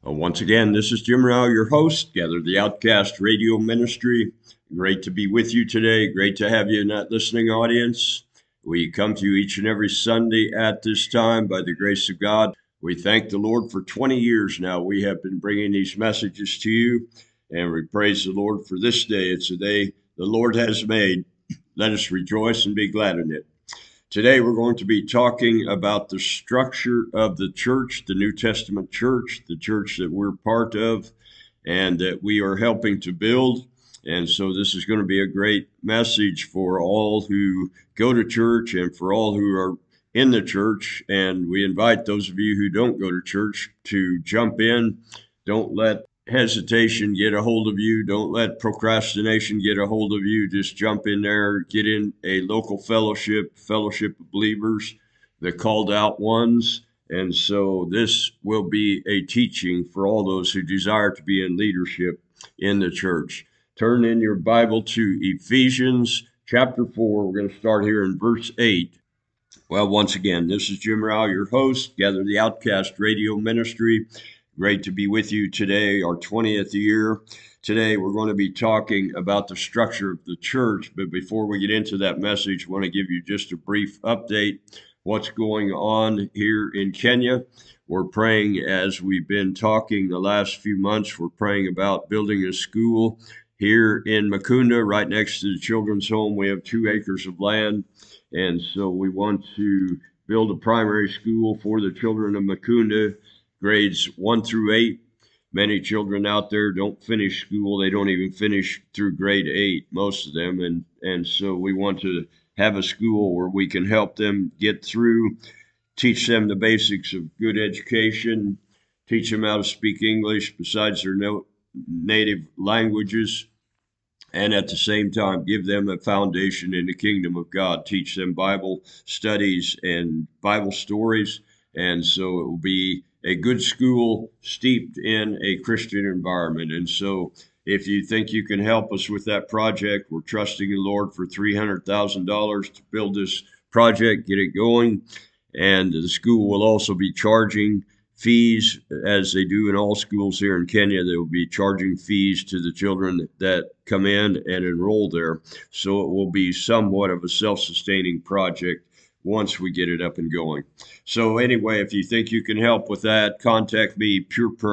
Once again, this is Jim Rao, your host, Gather the Outcast Radio Ministry. Great to be with you today. Great to have you in that listening audience. We come to you each and every Sunday at this time by the grace of God. We thank the Lord for 20 years now. We have been bringing these messages to you, and we praise the Lord for this day. It's a day the Lord has made. Let us rejoice and be glad in it. Today, we're going to be talking about the structure of the church, the New Testament church, the church that we're part of and that we are helping to build. And so this is going to be a great message for all who go to church and for all who are in the church. And we invite those of you who don't go to church to jump in. Don't let hesitation get a hold of you. Don't let procrastination get a hold of you. Just jump in there, get in a local fellowship of believers, the called out ones. And so this will be a teaching for all those who desire to be in leadership in the church. Turn in your Bible to Ephesians chapter 4. We're going to start here in verse 8. Well, once again, this is Jim Rao, your host, Gather the Outcast Radio Ministry. Great to be with you today, our 20th year. Today, we're going to be talking about the structure of the church. But before we get into that message, I want to give you just a brief update. What's going on here in Kenya? We're praying, as we've been talking the last few months, we're praying about building a school here in Mukunda, right next to the children's home. We have 2 acres of land. And so we want to build a primary school for the children of Mukunda, grades 1 through 8. Many children out there don't finish school. They don't even finish through grade 8, most of them. And so we want to have a school where we can help them get through, teach them the basics of good education, teach them how to speak English besides their native languages, and at the same time, give them a foundation in the kingdom of God, teach them Bible studies and Bible stories. And so it will be a good school steeped in a Christian environment. And so if you think you can help us with that project, we're trusting the Lord for $300,000 to build this project, get it going. And the school will also be charging fees, as they do in all schools here in Kenya. They will be charging fees to the children that come in and enroll there. So it will be somewhat of a self-sustaining project once we get it up and going. So anyway, if you think you can help with that, contact me,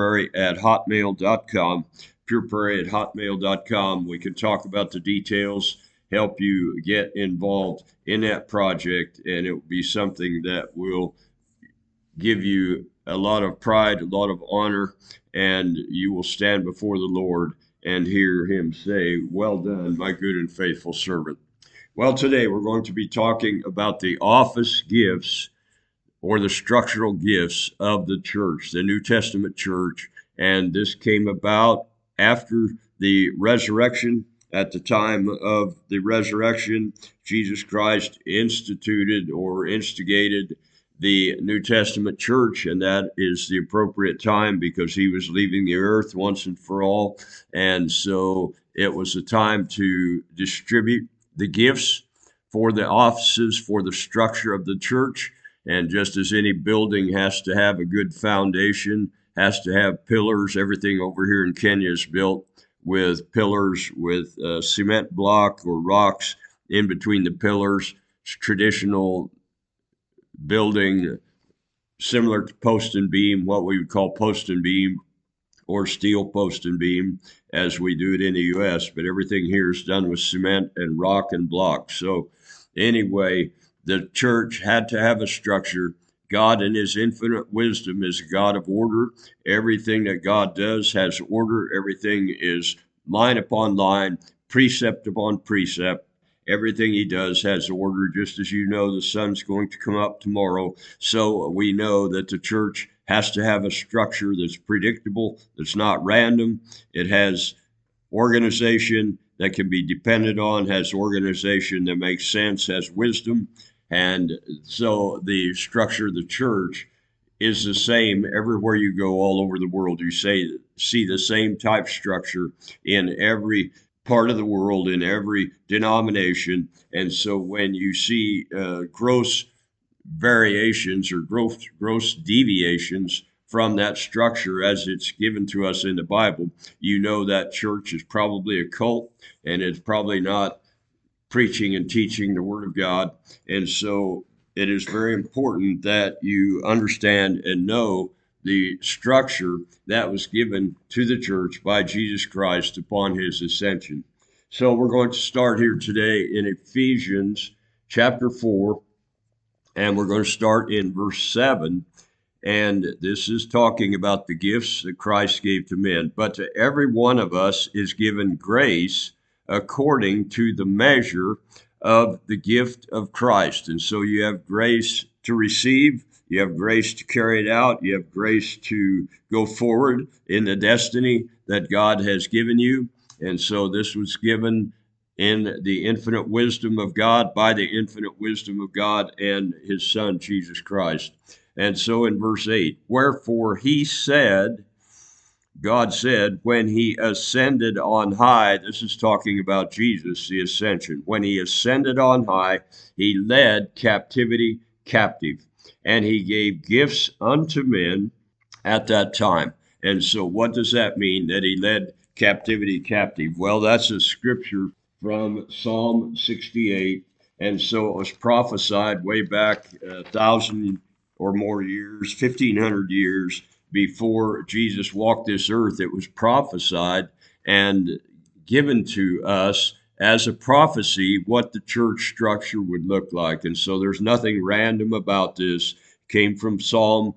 pureprairie@hotmail.com, pureprairie@hotmail.com. We can talk about the details, help you get involved in that project, and it will be something that will give you a lot of pride, a lot of honor, and you will stand before the Lord and hear him say, "Well done, my good and faithful servant." Well, today we're going to be talking about the office gifts or the structural gifts of the church, the New Testament church. And this came about after the resurrection. At the time of the resurrection, Jesus Christ instituted or instigated the New Testament church, and that is the appropriate time because he was leaving the earth once and for all. And so it was a time to distribute the gifts for the offices, for the structure of the church. And just as any building has to have a good foundation, has to have pillars, everything over here in Kenya is built with pillars, with cement block or rocks in between the pillars. It's traditional building similar to post and beam, what we would call post and beam or steel post and beam as we do it in the U.S. But everything here is done with cement and rock and block. So anyway, the church had to have a structure. God in his infinite wisdom is a God of order. Everything that God does has order. Everything is line upon line, precept upon precept. Everything he does has order, just as you know the sun's going to come up tomorrow. So we know that the church has to have a structure that's predictable, that's not random. It has organization that can be depended on, has organization that makes sense, has wisdom. And so the structure of the church is the same everywhere you go all over the world. You see the same type structure in every part of the world, in every denomination. And so when you see gross variations or gross deviations from that structure as it's given to us in the Bible, you know that church is probably a cult and it's probably not preaching and teaching the Word of God. And so it is very important that you understand and know the structure that was given to the church by Jesus Christ upon his ascension. So we're going to start here today in Ephesians chapter 4, and we're going to start in verse 7. And this is talking about the gifts that Christ gave to men. But to every one of us is given grace according to the measure of the gift of Christ. And so you have grace to receive, you have grace to carry it out, you have grace to go forward in the destiny that God has given you. And so this was given in the infinite wisdom of God, by the infinite wisdom of God and his Son, Jesus Christ. And so in verse 8, wherefore he said, God said, when he ascended on high, this is talking about Jesus, the ascension. When he ascended on high, he led captivity captive, and he gave gifts unto men at that time. And so what does that mean, that he led captivity captive? Well, that's a scripture from Psalm 68. And so it was prophesied way back 1,000 or more years, 1,500 years before Jesus walked this earth. It was prophesied and given to us as a prophecy what the church structure would look like. And so there's nothing random about this. It came from Psalm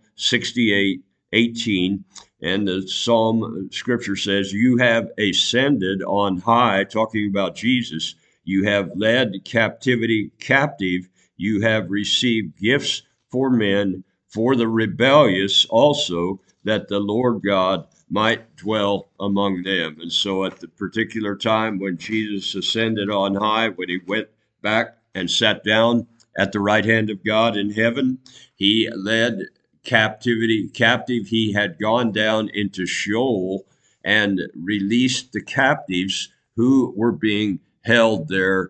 68:18. And the Psalm scripture says, you have ascended on high, talking about Jesus. You have led captivity captive. You have received gifts for men, for the rebellious also, that the Lord God might dwell among them. And so at the particular time when Jesus ascended on high, when he went back and sat down at the right hand of God in heaven, he led captivity captive. He had gone down into Sheol and released the captives who were being held there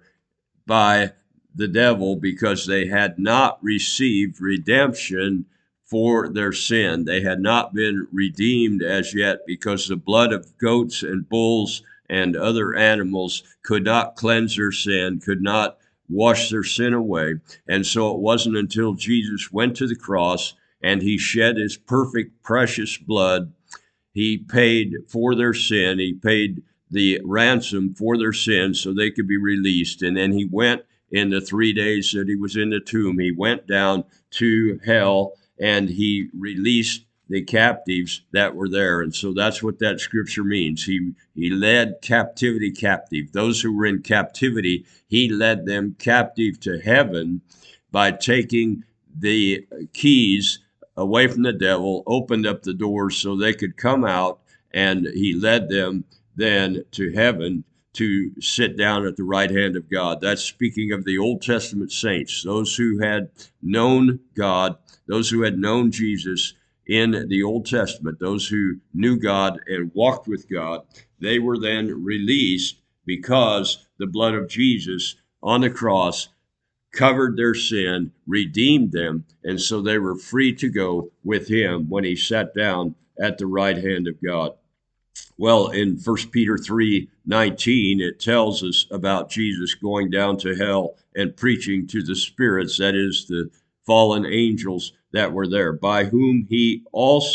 by the devil because they had not received redemption for their sin. They had not been redeemed as yet because the blood of goats and bulls and other animals could not cleanse their sin, could not wash their sin away. And so it wasn't until Jesus went to the cross and he shed his perfect, precious blood. He paid for their sin. He paid the ransom for their sins so they could be released. And then he went in the 3 days that he was in the tomb. He went down to hell and he released the captives that were there. And so that's what that scripture means. He led captivity captive. Those who were in captivity, he led them captive to heaven by taking the keys away from the devil, opened up the doors so they could come out, and he led them then to heaven to sit down at the right hand of God. That's speaking of the Old Testament saints, those who had known God, those who had known Jesus in the Old Testament, those who knew God and walked with God. They were then released because the blood of Jesus on the cross covered their sin, redeemed them, and so they were free to go with him when he sat down at the right hand of God. Well, in 1 Peter 3:19, it tells us about Jesus going down to hell and preaching to the spirits, that is, the fallen angels that were there, by whom he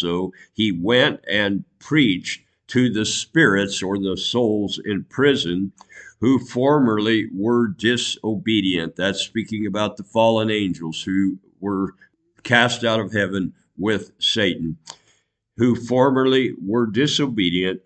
went and preached to the spirits or the souls in prison who formerly were disobedient. That's speaking about the fallen angels who were cast out of heaven with Satan, who formerly were disobedient,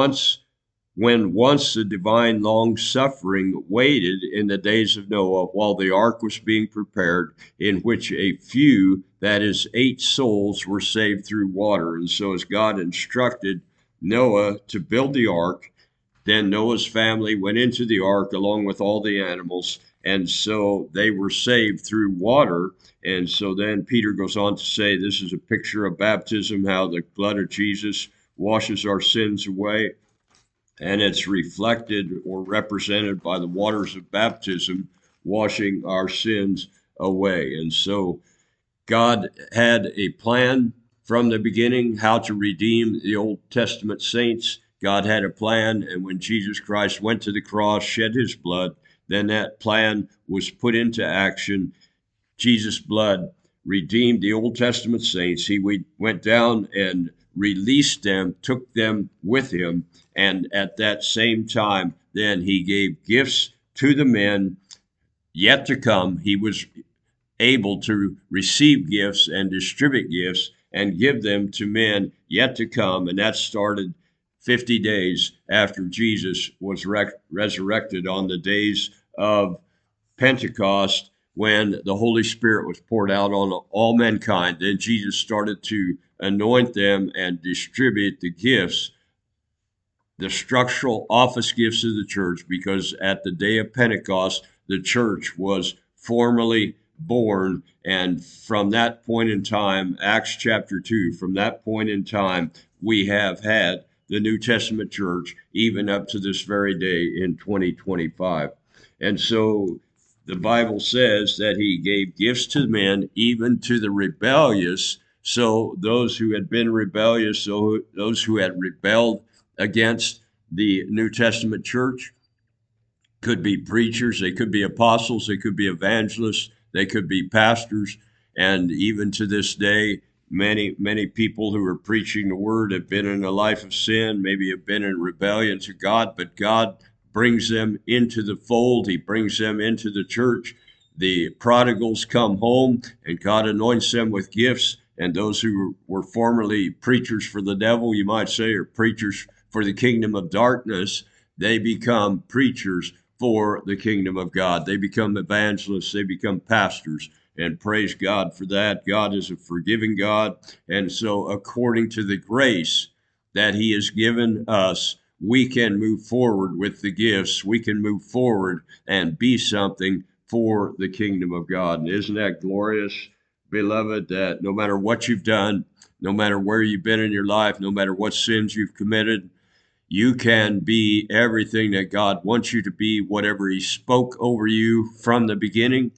when once the divine long suffering waited in the days of Noah while the ark was being prepared, in which a few, that is 8 souls, were saved through water. And so as God instructed Noah to build the ark, then Noah's family went into the ark along with all the animals, and so they were saved through water. And so then Peter goes on to say this is a picture of baptism, how the blood of Jesus washes our sins away. And it's reflected or represented by the waters of baptism washing our sins away. And so God had a plan from the beginning how to redeem the Old Testament saints. God had a plan, and when Jesus Christ went to the cross, shed his blood, then that plan was put into action. Jesus' blood redeemed the Old Testament saints. He went down and released them, took them with him, and at that same time, then he gave gifts to the men yet to come. He was able to receive gifts and distribute gifts and give them to men yet to come. And that started 50 days after Jesus was resurrected on the days of Pentecost, when the Holy Spirit was poured out on all mankind. Then Jesus started to anoint them and distribute the gifts, the structural office gifts of the church, because at the day of Pentecost, the church was formally born. And from that point in time, Acts chapter 2, from that point in time, we have had the New Testament church even up to this very day in 2025. And so the Bible says that he gave gifts to men, even to the rebellious. So those who had been rebellious, so those who had rebelled against the New Testament church, could be preachers, they could be apostles, they could be evangelists, they could be pastors. And even to this day, many people who are preaching the word have been in a life of sin, maybe have been in rebellion to God, but God brings them into the fold. He brings them into the church. The prodigals come home, and God anoints them with gifts. And those who were formerly preachers for the devil, you might say, or preachers for the kingdom of darkness, they become preachers for the kingdom of God. They become evangelists. They become pastors. And praise God for that. God is a forgiving God. And so according to the grace that he has given us, we can move forward with the gifts. We can move forward and be something for the kingdom of God. And isn't that glorious, beloved, that no matter what you've done, no matter where you've been in your life, no matter what sins you've committed, you can be everything that God wants you to be, whatever he spoke over you from the beginning.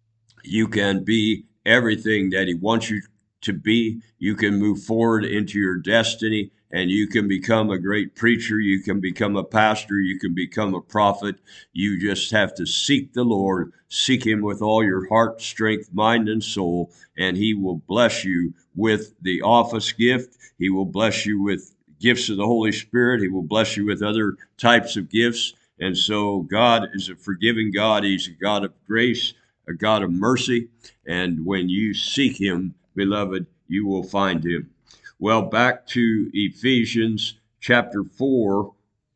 You can be everything that he wants you to be. You can move forward into your destiny, and you can become a great preacher. You can become a pastor. You can become a prophet. You just have to seek the Lord, seek him with all your heart, strength, mind, and soul, and he will bless you with the office gift. He will bless you with gifts of the Holy Spirit. He will bless you with other types of gifts. And so God is a forgiving God. He's a God of grace, a God of mercy. And when you seek him, beloved, you will find him. Well, back to Ephesians chapter 4,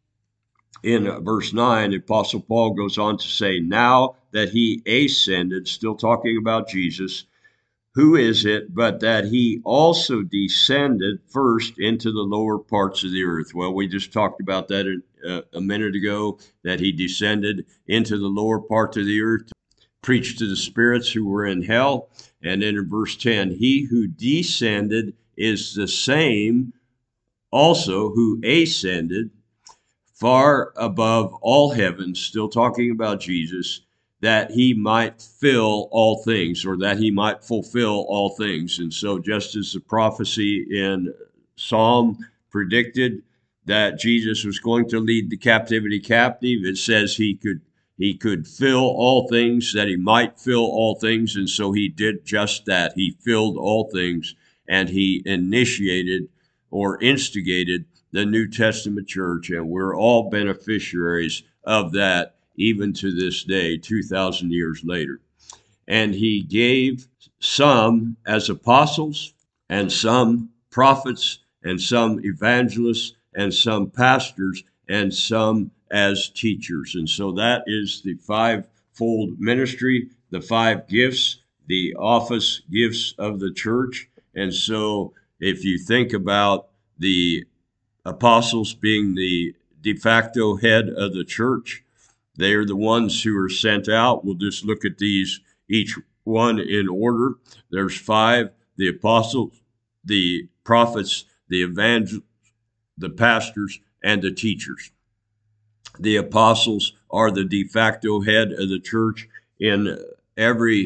in verse 9, the Apostle Paul goes on to say, now that he ascended, still talking about Jesus, who is it but that he also descended first into the lower parts of the earth? Well, we just talked about that a minute ago, that he descended into the lower part of the earth, preached to the spirits who were in hell. And then in verse 10, he who descended is the same also who ascended far above all heavens, still talking about Jesus, that he might fill all things, or that he might fulfill all things. And so just as the prophecy in Psalm predicted that Jesus was going to lead the captivity captive, it says he could fill all things, that he might fill all things. And so he did just that. He filled all things, and he initiated or instigated the New Testament church, and we're all beneficiaries of that even to this day, 2,000 years later. And he gave some as apostles, and some prophets, and some evangelists, and some pastors, and some as teachers. And so that is the fivefold ministry, the five gifts, the office gifts of the church. And so if you think about the apostles being the de facto head of the church, they are the ones who are sent out. We'll just look at these, each one in order. There's five: the apostles, the prophets, the evangelists, the pastors, and the teachers. The apostles are the de facto head of the church in every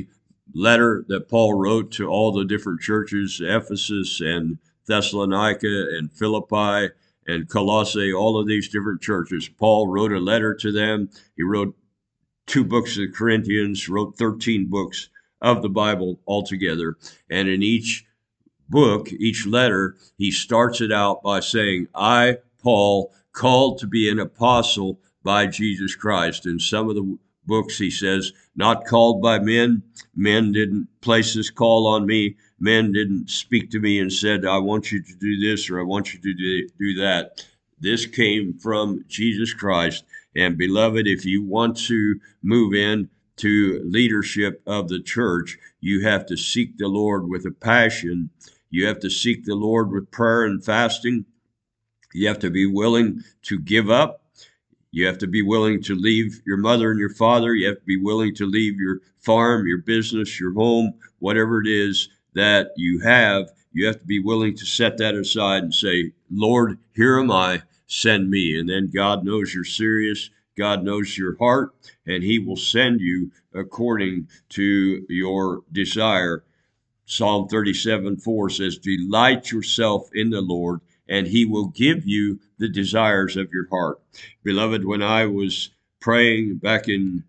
letter that Paul wrote to all the different churches, Ephesus and Thessalonica and Philippi and Colossae, all of these different churches. Paul wrote a letter to them. He wrote 2 books of Corinthians, wrote 13 books of the Bible altogether. And in each book, each letter, he starts it out by saying, I, Paul, called to be an apostle by Jesus Christ. In some of the books, he says, not called by men. Men didn't place this call on me. Men didn't speak to me and said, I want you to do this or I want you to do that. This came from Jesus Christ. And beloved, if you want to move in to leadership of the church, you have to seek the Lord with a passion. You have to seek the Lord with prayer and fasting. You have to be willing to give up. You have to be willing to leave your mother and your father. You have to be willing to leave your farm, your business, your home, whatever it is that you have. You have to be willing to set that aside and say, Lord, here am I, send me. And then God knows you're serious. God knows your heart, and he will send you according to your desire. Psalm 37:4 says, delight yourself in the Lord, and he will give you the desires of your heart. Beloved, when I was praying back in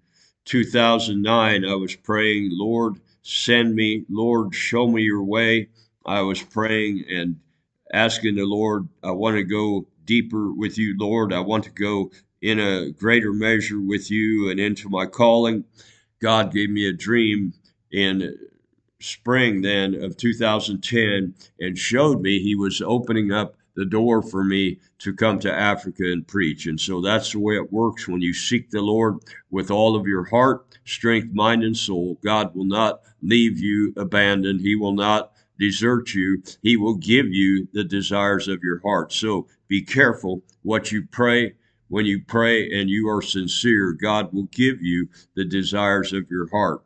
2009, I was praying, Lord, send me. Lord, show me your way. I was praying and asking the Lord, I want to go deeper with you, Lord. I want to go in a greater measure with you and into my calling. God gave me a dream in spring then of 2010 and showed me he was opening up the door for me to come to Africa and preach. And so that's the way it works when you seek the Lord with all of your heart, strength, mind, and soul. God will not leave you abandoned. He will not desert you. He will give you the desires of your heart. So be careful what you pray. When you pray and you are sincere, God will give you the desires of your heart.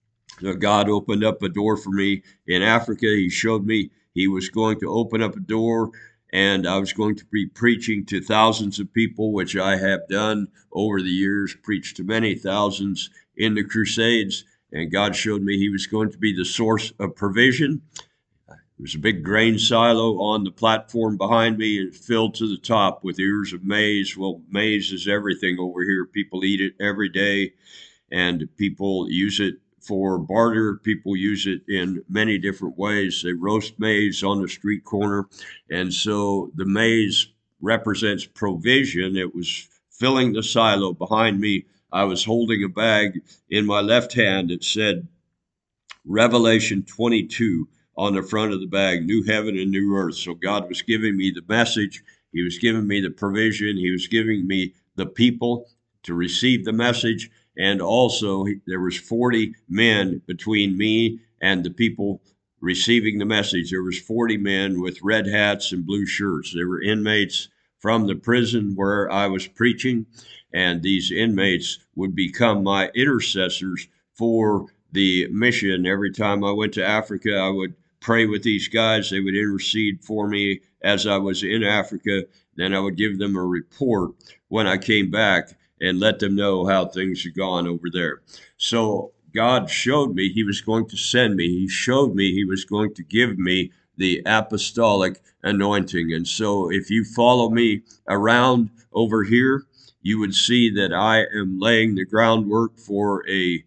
God opened up a door for me in Africa. He showed me he was going to open up a door and I was going to be preaching to thousands of people, which I have done over the years, preached to many thousands in the Crusades. And God showed me he was going to be the source of provision. There was a big grain silo on the platform behind me and filled to the top with ears of maize. Well, maize is everything over here. People eat it every day and people use it for barter. People use it in many different ways. They roast maize on the street corner. And so the maize represents provision. It was filling the silo behind me. I was holding a bag in my left hand. It said Revelation 22 on the front of the bag, new heaven and new earth. So God was giving me the message. He was giving me the provision. He was giving me the people to receive the message. And also there was 40 men between me and the people receiving the message. There was 40 men with red hats and blue shirts. They were inmates from the prison where I was preaching. And these inmates would become my intercessors for the mission. Every time I went to Africa, I would pray with these guys. They would intercede for me as I was in Africa. Then I would give them a report when I came back and let them know how things had gone over there. So God showed me he was going to send me. He showed me he was going to give me the apostolic anointing. And so if you follow me around over here, you would see that I am laying the groundwork for a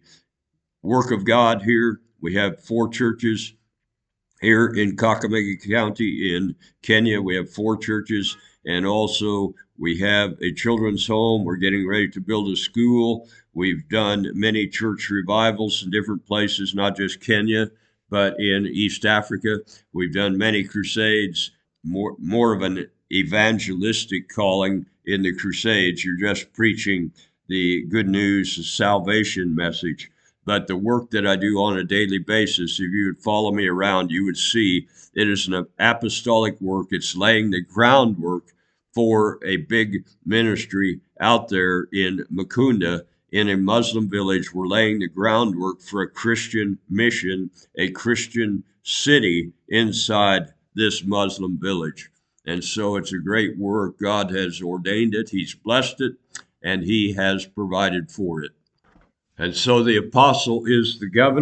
work of God here. We have 4 churches here in Kakamega County in Kenya. We have 4 churches, and also we have a children's home. We're getting ready to build a school. We've done many church revivals in different places, not just Kenya, but in East Africa. We've done many crusades, more of an evangelistic calling in the crusades. You're just preaching the good news, the salvation message. But the work that I do on a daily basis, if you would follow me around, you would see it is an apostolic work. It's laying the groundwork for a big ministry out there in Mukunda, in a Muslim village. We're laying the groundwork for a Christian mission, a Christian city inside this Muslim village. And so it's a great work. God has ordained it, he's blessed it, and he has provided for it. And so the apostle is the governor.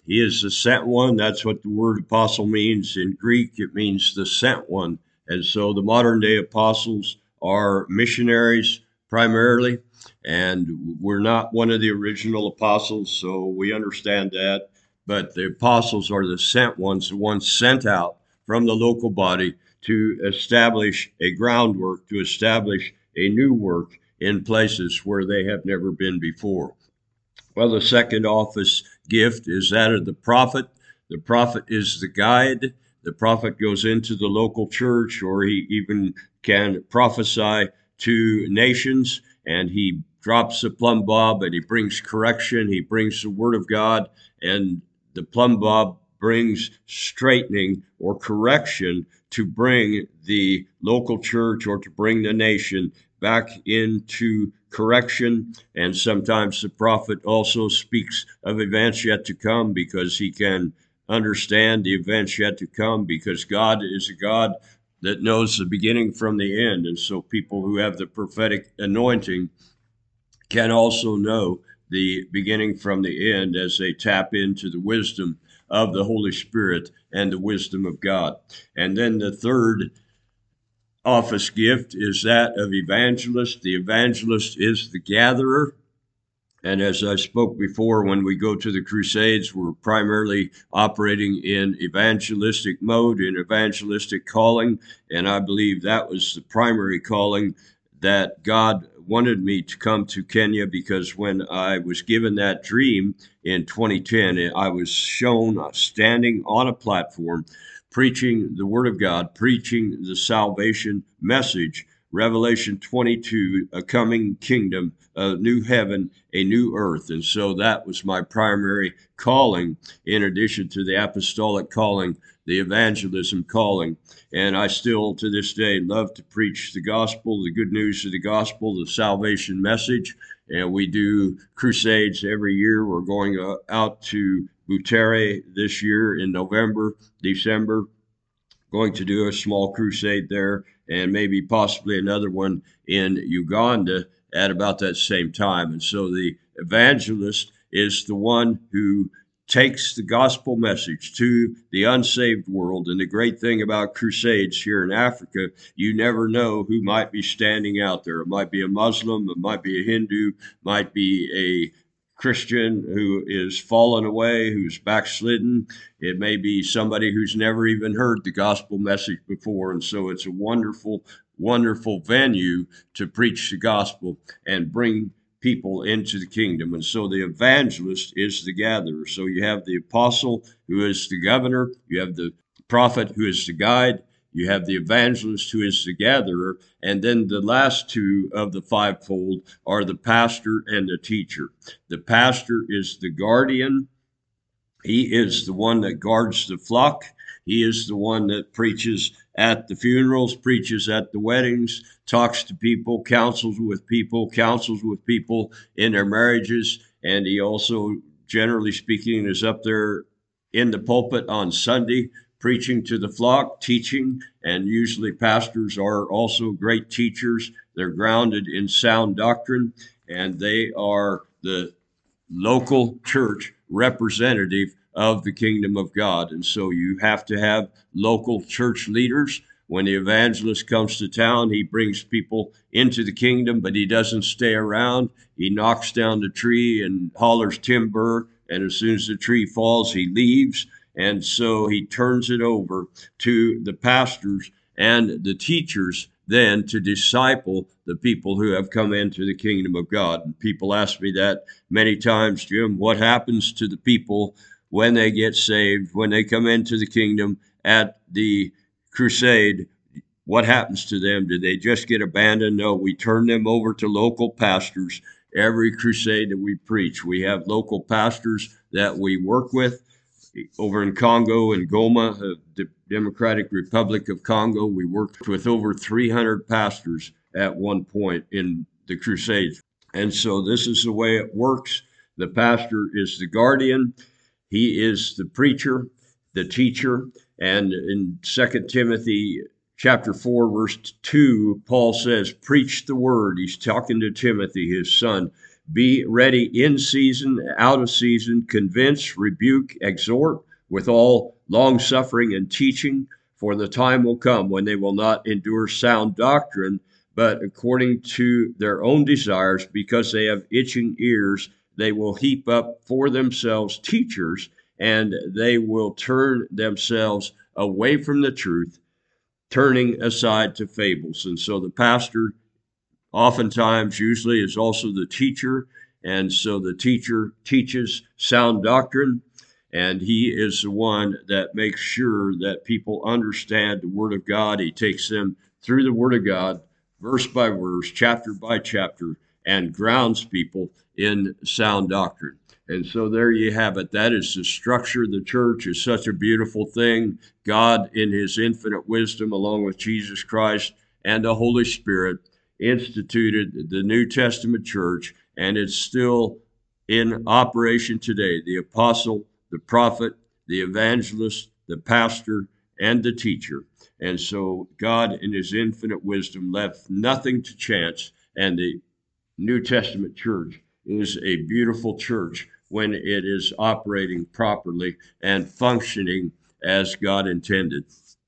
He is the sent one. That's what the word apostle means. In Greek, it means the sent one. And so the modern day apostles are missionaries primarily, and we're not one of the original apostles, so we understand that. But the apostles are the sent ones, the ones sent out from the local body to establish a groundwork, to establish a new work in places where they have never been before. Well, the second office gift is that of the prophet. The prophet is the guide. The prophet goes into the local church, or he even can prophesy to nations, and he drops the plumb bob and he brings correction. He brings the word of God, and the plumb bob brings straightening or correction to bring the local church or to bring the nation back into correction. And sometimes the prophet also speaks of events yet to come, because he can understand the events yet to come, because God is a God that knows the beginning from the end. And so people who have the prophetic anointing can also know the beginning from the end as they tap into the wisdom of the Holy Spirit and the wisdom of God. And then the third office gift is that of evangelist. The evangelist is the gatherer. And as I spoke before, when we go to the Crusades, we're primarily operating in evangelistic mode, in evangelistic calling. And I believe that was the primary calling that God wanted me to come to Kenya, because when I was given that dream in 2010, I was shown standing on a platform preaching the Word of God, preaching the salvation message. Revelation 22, a coming kingdom, a new heaven, a new earth. And so that was my primary calling, in addition to the apostolic calling, the evangelism calling. And I still, to this day, love to preach the gospel, the good news of the gospel, the salvation message. And we do crusades every year. We're going out to Butere this year in November, December, going to do a small crusade there, and maybe possibly another one in Uganda at about that same time. And so the evangelist is the one who takes the gospel message to the unsaved world. And the great thing about crusades here in Africa, you never know who might be standing out there. It might be a Muslim, it might be a Hindu, might be a Christian who is fallen away, who's backslidden. It may be somebody who's never even heard the gospel message before. And so it's a wonderful, wonderful venue to preach the gospel and bring people into the kingdom. And so the evangelist is the gatherer. So you have the apostle, who is the governor, you have the prophet, who is the guide, you have the evangelist, who is the gatherer, and then the last two of the fivefold are the pastor and the teacher. The pastor is the guardian. He is the one that guards the flock. He is the one that preaches at the funerals, preaches at the weddings, talks to people, counsels with people in their marriages. And he also, generally speaking, is up there in the pulpit on Sunday, preaching to the flock, teaching. And usually pastors are also great teachers. They're grounded in sound doctrine, and they are the local church representative of the kingdom of God. And so you have to have local church leaders. When the evangelist comes to town, he brings people into the kingdom, but he doesn't stay around. He knocks down the tree and hollers timber, and as soon as the tree falls, he leaves. And so he turns it over to the pastors and the teachers then to disciple the people who have come into the kingdom of God. And people ask me that many times, Jim, what happens to the people when they get saved, when they come into the kingdom at the crusade? What happens to them? Do they just get abandoned? No, we turn them over to local pastors. Every crusade that we preach, we have local pastors that we work with. Over in Congo, in Goma, the Democratic Republic of Congo, we worked with over 300 pastors at one point in the Crusades. And so this is the way it works. The pastor is the guardian. He is the preacher, the teacher. And in 2 Timothy chapter 4, verse 2, Paul says, preach the word. He's talking to Timothy, his son. Be ready in season, out of season, convince, rebuke, exhort with all long suffering and teaching. For the time will come when they will not endure sound doctrine, but according to their own desires, because they have itching ears, they will heap up for themselves teachers, and they will turn themselves away from the truth, turning aside to fables. And so the pastor oftentimes, usually, is also the teacher. And so the teacher teaches sound doctrine, and he is the one that makes sure that people understand the Word of God. He takes them through the Word of God, verse by verse, chapter by chapter, and grounds people in sound doctrine. And so there you have it. That is the structure of the church. Is such a beautiful thing. God, in his infinite wisdom, along with Jesus Christ and the Holy Spirit, instituted the New Testament church, and it's still in operation today. The apostle, the prophet, the evangelist, the pastor, and the teacher. And so God, in his infinite wisdom, left nothing to chance, and the New Testament church is a beautiful church when it is operating properly and functioning as God intended.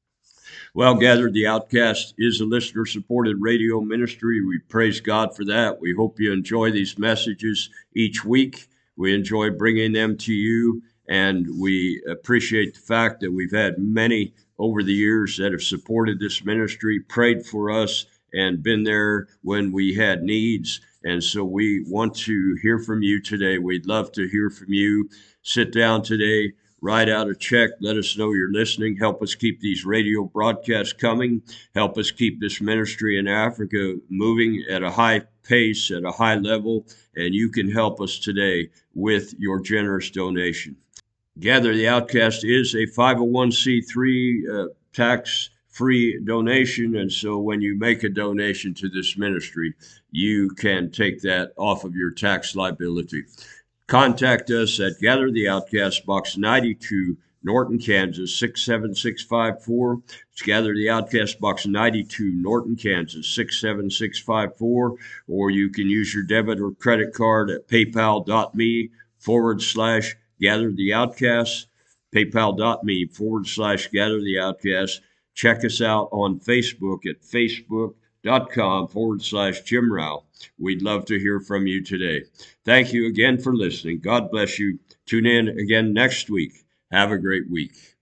Well, Gathered the Outcast is a listener supported radio ministry. We praise God for that. We hope you enjoy these messages each week. We enjoy bringing them to you, and we appreciate the fact that we've had many over the years that have supported this ministry, prayed for us, and been there when we had needs. And so we want to hear from you today. We'd love to hear from you. Sit down today, write out a check. Let us know you're listening. Help us keep these radio broadcasts coming. Help us keep this ministry in Africa moving at a high pace, at a high level. And you can help us today with your generous donation. Gather the Outcast is a 501c3 tax-free donation. And so when you make a donation to this ministry, you can take that off of your tax liability. Contact us at Gather the Outcast, Box 92, Norton, Kansas, 67654. It's Gather the Outcast, Box 92, Norton, Kansas, 67654. Or you can use your debit or credit card at paypal.me/Gather the Outcast, paypal.me/Gather the Outcast. Check us out on Facebook at facebook.com/Jim Rao. We'd love to hear from you today. Thank you again for listening. God bless you. Tune in again next week. Have a great week.